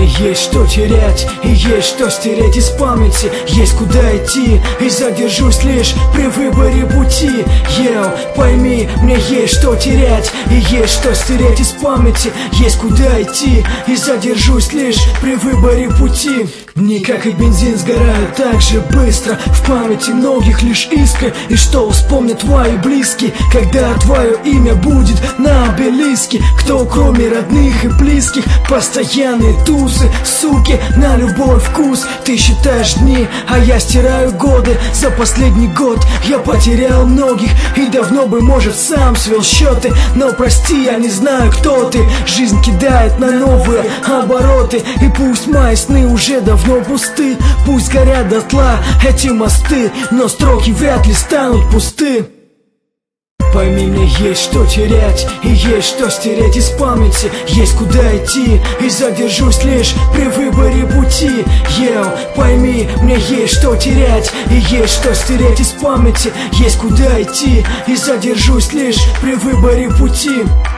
есть что терять и есть что стереть из памяти. Есть куда идти и задержусь лишь при выборе пути. Пойми, мне есть что терять и есть что стереть из памяти. Есть куда идти и задержусь лишь при выборе пути. Дни, как и бензин, сгорают так же быстро. В памяти многих лишь искры. И что вспомнят твои близкие, когда твое имя будет на обелиске? Кто, кроме родных и близких? Постоянные тусы, суки, на любой вкус. Ты считаешь дни, а я стираю годы. За последний год я потерял многих и давно бы, может, сам свел счеты. Но прости, я не знаю, кто ты. Жизнь кидает на новые обороты. И пусть мои сны уже давно пусты, пусть горят дотла эти мосты, но строки вряд ли станут пусты. Пойми, мне есть что терять и есть что стереть из памяти. Есть куда идти и задержусь лишь при выборе пути. Пойми, мне есть что терять и есть что стереть из памяти. Есть куда идти и задержусь лишь при выборе пути.